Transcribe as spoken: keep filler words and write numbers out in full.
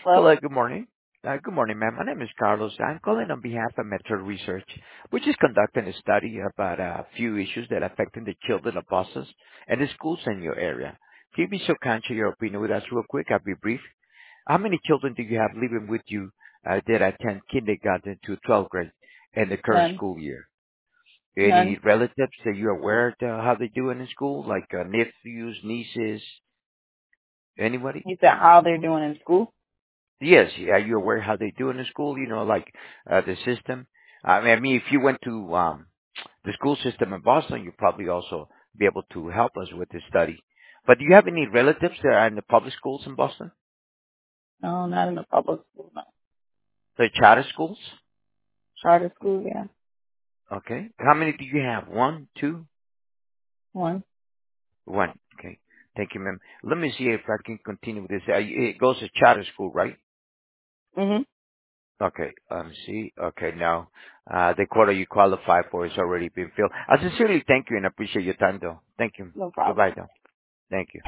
Hello? Hello, good morning. Uh, Good morning, ma'am. My name is Carlos. I'm calling on behalf of Metro Research, which is conducting a study about a few issues that are affecting the children of Boston and the schools in your area. Can you be so kind to share your opinion with us real quick? I'll be brief. How many children do you have living with you uh, that attend kindergarten to twelfth grade in the current None. school year? Any None. relatives that you're aware of uh, how they doing in school, like uh, nephews, nieces, anybody? You said how they're doing in school? Yes. Are you aware how they do in the school? You know, like uh, the system. I mean, I mean, if you went to um, the school system in Boston, you'd probably also be able to help us with this study. But do you have any relatives that are in the public schools in Boston? No, not in the public school. No. The charter schools? Charter school, yeah. Okay. How many do you have? One, two, One. one. Okay. Thank you, ma'am. Let me see if I can continue with this. Uh, It goes to charter school, right? Mhm. Okay. Um, see. Okay. Now, uh, the quota you qualify for has already been filled. I sincerely thank you and appreciate your time, though. Thank you. No problem. Goodbye, though. Thank you.